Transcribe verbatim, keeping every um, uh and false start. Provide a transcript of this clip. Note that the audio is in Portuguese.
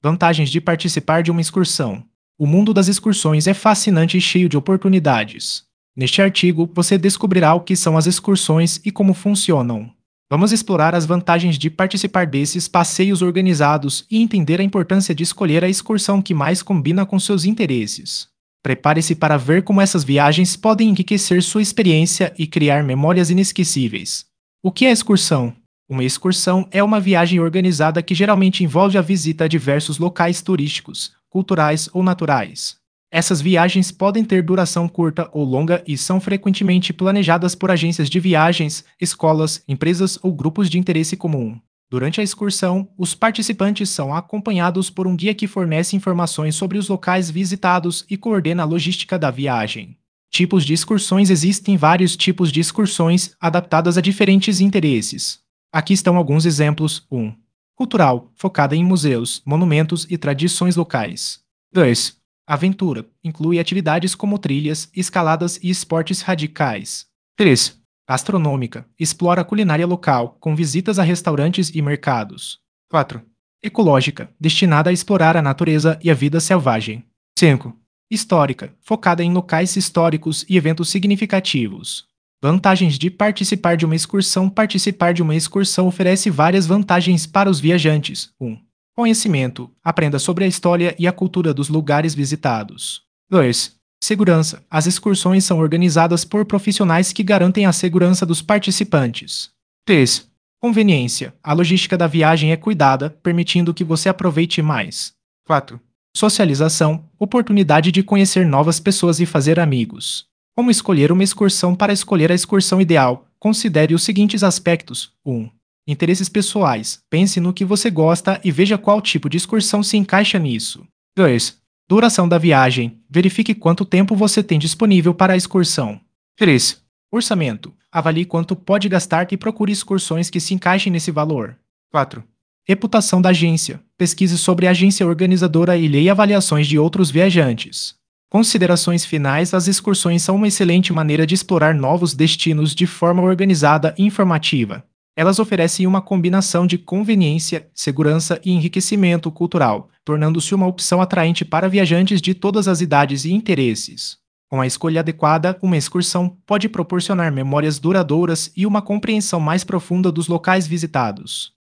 Vantagens de participar de uma excursão. O mundo das excursões é fascinante e cheio de oportunidades. Neste artigo, você descobrirá o que são as excursões e como funcionam. Vamos explorar as vantagens de participar desses passeios organizados e entender a importância de escolher a excursão que mais combina com seus interesses. Prepare-se para ver como essas viagens podem enriquecer sua experiência e criar memórias inesquecíveis. O que é excursão? Uma excursão é uma viagem organizada que geralmente envolve a visita a diversos locais turísticos, culturais ou naturais. Essas viagens podem ter duração curta ou longa e são frequentemente planejadas por agências de viagens, escolas, empresas ou grupos de interesse comum. Durante a excursão, os participantes são acompanhados por um guia que fornece informações sobre os locais visitados e coordena a logística da viagem. Tipos de excursões. Existem vários tipos de excursões adaptadas a diferentes interesses. Aqui estão alguns exemplos. um. Cultural, focada em museus, monumentos e tradições locais. dois. Aventura, inclui atividades como trilhas, escaladas e esportes radicais. três. Gastronômica, explora a culinária local, com visitas a restaurantes e mercados. quatro. Ecológica, destinada a explorar a natureza e a vida selvagem. cinco. Histórica, focada em locais históricos e eventos significativos. Vantagens de participar de uma excursão. Participar de uma excursão oferece várias vantagens para os viajantes. um. Conhecimento. Aprenda sobre a história e a cultura dos lugares visitados. dois. Segurança. As excursões são organizadas por profissionais que garantem a segurança dos participantes. três. Conveniência. A logística da viagem é cuidada, permitindo que você aproveite mais. quatro. Socialização. Oportunidade de conhecer novas pessoas e fazer amigos. Como escolher uma excursão? Para escolher a excursão ideal, considere os seguintes aspectos. um. Interesses pessoais. Pense no que você gosta e veja qual tipo de excursão se encaixa nisso. dois. Duração da viagem. Verifique quanto tempo você tem disponível para a excursão. três. Orçamento. Avalie quanto pode gastar e procure excursões que se encaixem nesse valor. quatro. Reputação da agência. Pesquise sobre a agência organizadora e leia avaliações de outros viajantes. Considerações finais. As excursões são uma excelente maneira de explorar novos destinos de forma organizada e informativa. Elas oferecem uma combinação de conveniência, segurança e enriquecimento cultural, tornando-se uma opção atraente para viajantes de todas as idades e interesses. Com a escolha adequada, uma excursão pode proporcionar memórias duradouras e uma compreensão mais profunda dos locais visitados.